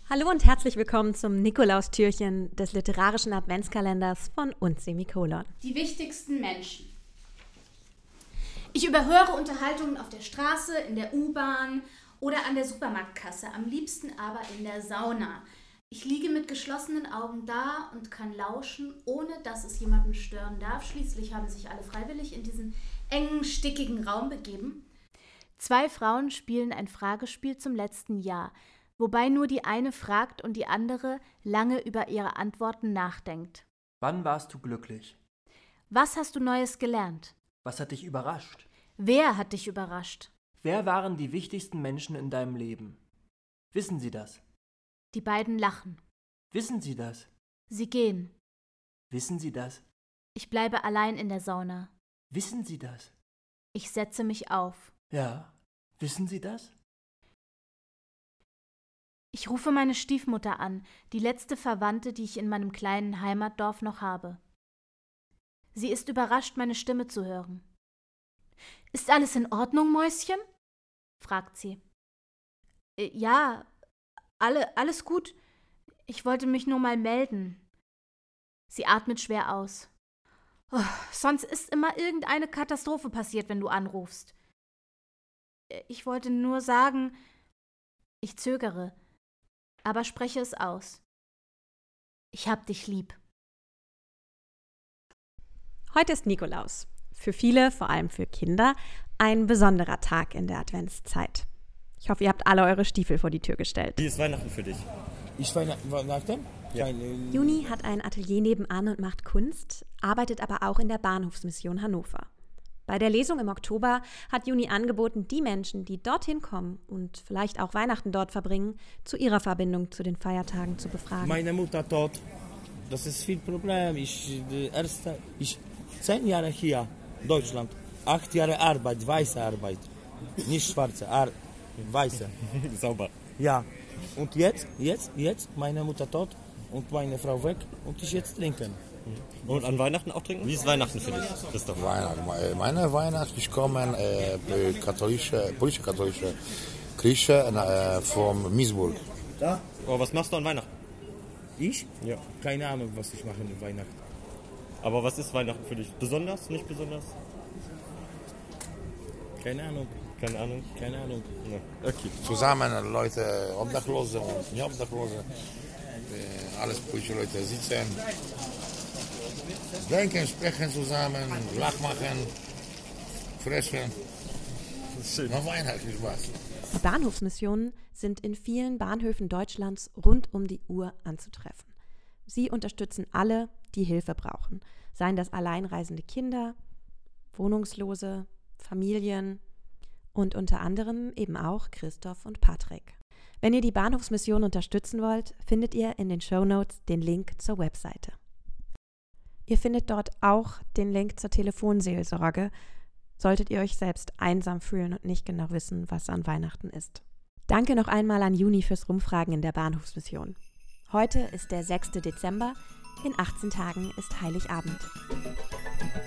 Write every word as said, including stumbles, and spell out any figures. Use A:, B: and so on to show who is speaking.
A: Hallo und herzlich willkommen zum Nikolaustürchen des literarischen Adventskalenders von und Semikolon.
B: Die wichtigsten Menschen. Ich überhöre Unterhaltungen auf der Straße, in der U-Bahn oder an der Supermarktkasse, am liebsten aber in der Sauna. Ich liege mit geschlossenen Augen da und kann lauschen, ohne dass es jemanden stören darf. Schließlich haben sich alle freiwillig in diesen engen, stickigen Raum begeben. Zwei Frauen spielen ein Fragespiel zum letzten Jahr, wobei nur die eine fragt und die andere lange über ihre Antworten nachdenkt.
C: Wann warst du glücklich?
B: Was hast du Neues gelernt?
C: Was hat dich überrascht?
B: Wer hat dich überrascht?
C: Wer waren die wichtigsten Menschen in deinem Leben? Wissen Sie das?
B: Die beiden lachen.
C: Wissen Sie das?
B: Sie gehen.
C: Wissen Sie das?
B: Ich bleibe allein in der Sauna.
C: Wissen Sie das?
B: Ich setze mich auf.
C: Ja. Wissen Sie das?
B: Ich rufe meine Stiefmutter an, die letzte Verwandte, die ich in meinem kleinen Heimatdorf noch habe. Sie ist überrascht, meine Stimme zu hören. »Ist alles in Ordnung, Mäuschen?« fragt sie. Äh, »Ja, alle, alles gut. Ich wollte mich nur mal melden.« Sie atmet schwer aus. Oh, »Sonst ist immer irgendeine Katastrophe passiert, wenn du anrufst.« »Ich wollte nur sagen...« Ich zögere, aber spreche es aus. »Ich hab dich lieb.«
A: Heute ist Nikolaus. Für viele, vor allem für Kinder, ein besonderer Tag in der Adventszeit. Ich hoffe, ihr habt alle eure Stiefel vor die Tür gestellt.
D: Wie ist Weihnachten für dich?
E: Ist Weihnachten?
D: Ja.
A: Juni hat ein Atelier nebenan und macht Kunst, arbeitet aber auch in der Bahnhofsmission Hannover. Bei der Lesung im Oktober hat Juni angeboten, die Menschen, die dorthin kommen und vielleicht auch Weihnachten dort verbringen, zu ihrer Verbindung zu den Feiertagen zu befragen.
E: Meine Mutter tot. Das ist viel Problem. Ich, erste, ich zehn Jahre hier, Deutschland. Acht Jahre Arbeit, weiße Arbeit. Nicht schwarze, Ar- weiße.
D: Sauber.
E: Ja. Und jetzt, jetzt, jetzt, meine Mutter tot und meine Frau weg und ich jetzt trinken.
D: Und an Weihnachten auch trinken? Wie ist Weihnachten für dich, Christoph?
F: Weihnachten. Meine Weihnachten, ich komme äh, katholische, politische katholische Kirche äh, von Miesburg.
E: Da?
D: Oh, was machst du an Weihnachten?
E: Ich?
D: Ja.
E: Keine Ahnung, was ich mache an Weihnachten.
D: Aber was ist Weihnachten für dich? Besonders, nicht besonders?
E: Keine Ahnung.
D: Keine Ahnung.
E: Keine Ahnung.
D: Ja. Okay.
F: Zusammen Leute, Obdachlose und nicht Obdachlose, äh, alles politische Leute sitzen, denken, sprechen zusammen, Lach machen, fressen.
D: Schön.
F: Noch Weihnachten Spaß.
A: Die Bahnhofsmissionen sind in vielen Bahnhöfen Deutschlands rund um die Uhr anzutreffen. Sie unterstützen alle, die Hilfe brauchen, seien das alleinreisende Kinder, Wohnungslose, Familien und unter anderem eben auch Christoph und Patrick. Wenn ihr die Bahnhofsmission unterstützen wollt, findet ihr in den Shownotes den Link zur Webseite. Ihr findet dort auch den Link zur Telefonseelsorge, solltet ihr euch selbst einsam fühlen und nicht genau wissen, was an Weihnachten ist. Danke noch einmal an Juni fürs Rumfragen in der Bahnhofsmission. Heute ist der sechster Dezember, in achtzehn Tagen ist Heiligabend.